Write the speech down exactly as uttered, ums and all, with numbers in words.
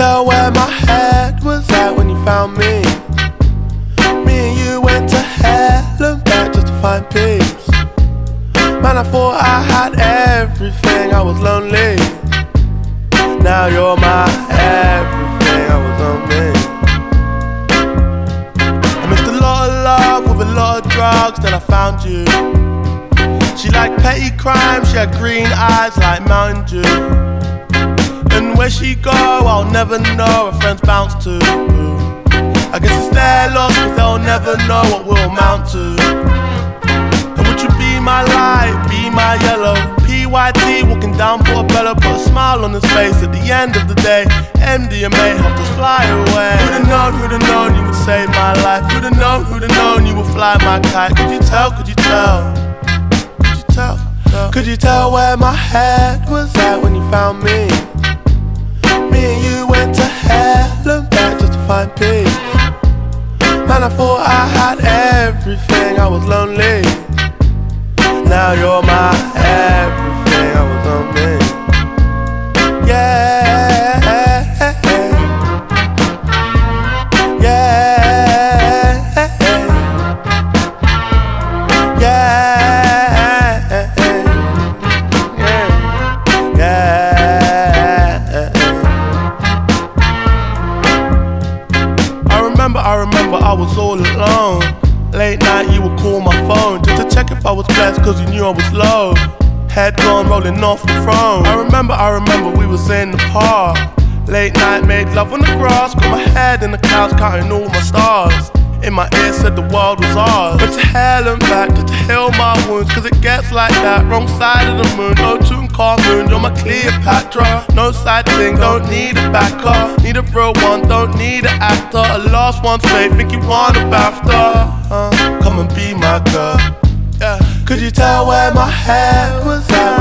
tell where my head was at when you found me? Me and you went to hell and back just to find peace. Man, I thought I had everything, I was lonely. Now you're my everything, I was lonely. I missed a lot of love with a lot of drugs, then I found you. She liked petty crime, she had green eyes like Mountain Dew. And where she go, I'll never know, her friends bounce to. I guess it's their loss, cause they'll never know what we'll amount to. And would you be my light, be my yellow? P Y T walking down Portobello, put a smile on his face at the end of the day. M D M A helped us fly away. Who'd have known, who'd have known you would save my life? Who'd have known, who'd have known you would fly my kite? Could you tell, could you tell? Could you tell? Could you tell where my head was at when you found me? Me and you went to hell and back just to find peace. Man, I thought I had everything, I was lonely. Now you're my everything, I was lonely. Yeah, yeah, yeah, yeah, yeah. I remember, I remember I was all alone. Late night you would call my phone just to check if I was blessed, cause you knew I was low. Head gone rolling off the throne. I remember, I remember we was in the park. Late night made love on the grass, got my head in the clouds counting all my stars. In my ear said the world was ours. Went to hell and back just to heal my wounds, cause it gets like that, wrong side of the moon. No Tutankhamun, you're my Cleopatra. No side thing, don't need a backer. Need a real one, don't need an actor. A lost one's faith, think you want a BAFTA. uh, Come and be my girl. Yeah. Could you tell where my head was at